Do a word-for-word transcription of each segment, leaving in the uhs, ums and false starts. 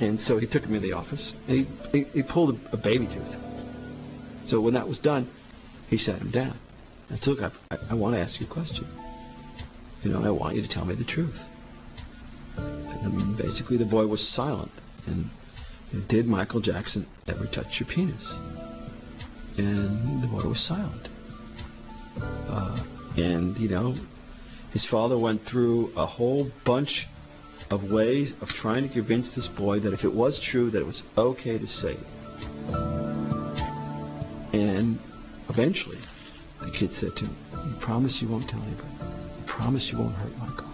And so he took him in the office, and he, he, he pulled a, a baby tooth. So when that was done, he sat him down. I said, look, I, I, I want to ask you a question. You know, I want you to tell me the truth. And basically the boy was silent. And, and did Michael Jackson ever touch your penis? And the boy was silent. Uh, and, you know, his father went through a whole bunch of ways of trying to convince this boy that if it was true, that it was okay to say it. And eventually, the kid said to him, you promise you won't tell anybody? You promise you won't hurt Michael?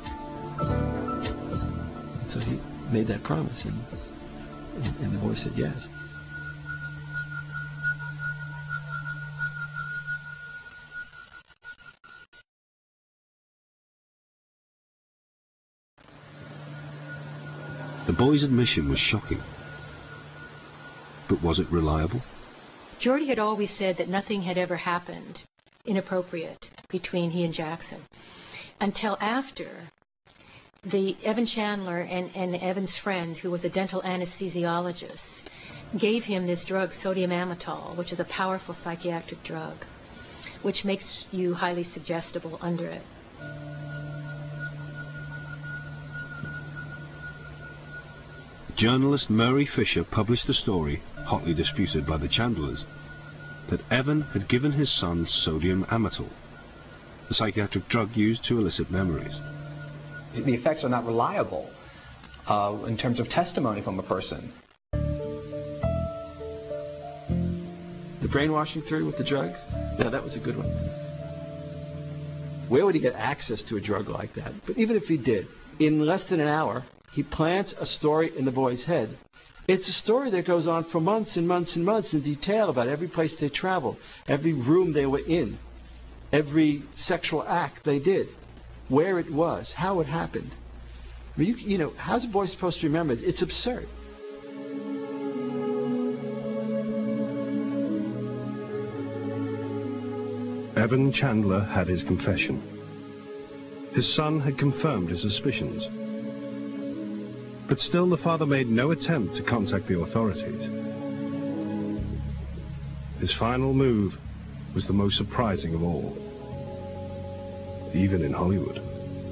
And so he made that promise, and, and, and the boy said yes. The boy's admission was shocking. But was it reliable? Geordie had always said that nothing had ever happened inappropriate between he and Jackson until after the Evan Chandler and, and Evan's friend, who was a dental anesthesiologist, gave him this drug, sodium amytal, which is a powerful psychiatric drug, which makes you highly suggestible under it. Journalist Murray Fisher published a story, hotly disputed by the Chandlers, that Evan had given his son sodium amytal, the psychiatric drug used to elicit memories. The effects are not reliable uh, in terms of testimony from a person. The brainwashing theory with the drugs? Yeah, that was a good one. Where would he get access to a drug like that? But even if he did, in less than an hour, he plants a story in the boy's head. It's a story that goes on for months and months and months in detail about every place they traveled, every room they were in, every sexual act they did, where it was, how it happened. I mean, you, you know, how's a boy supposed to remember it? It's absurd. Evan Chandler had his confession. His son had confirmed his suspicions. But still the father made no attempt to contact the authorities. His final move was the most surprising of all, even in Hollywood.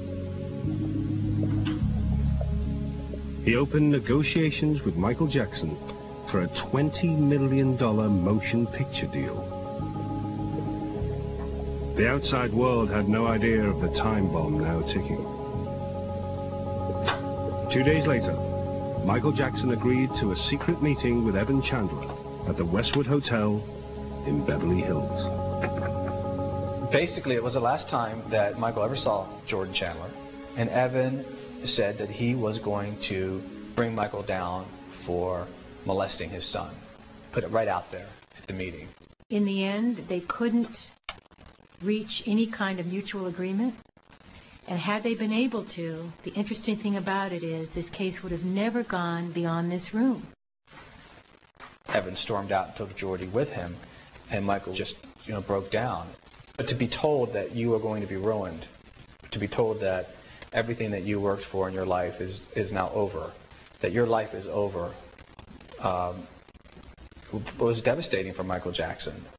He opened negotiations with Michael Jackson for a twenty million dollar motion picture deal. The outside world had no idea of the time bomb now ticking. Two days later, Michael Jackson agreed to a secret meeting with Evan Chandler at the Westwood Hotel in Beverly Hills. Basically, it was the last time that Michael ever saw Jordan Chandler, and Evan said that he was going to bring Michael down for molesting his son. Put it right out there at the meeting. In the end, they couldn't reach any kind of mutual agreement. And had they been able to, the interesting thing about it is this case would have never gone beyond this room. Evan stormed out and took Geordie with him, and Michael just, you know, broke down. But to be told that you are going to be ruined, to be told that everything that you worked for in your life is, is now over, that your life is over, um, was devastating for Michael Jackson.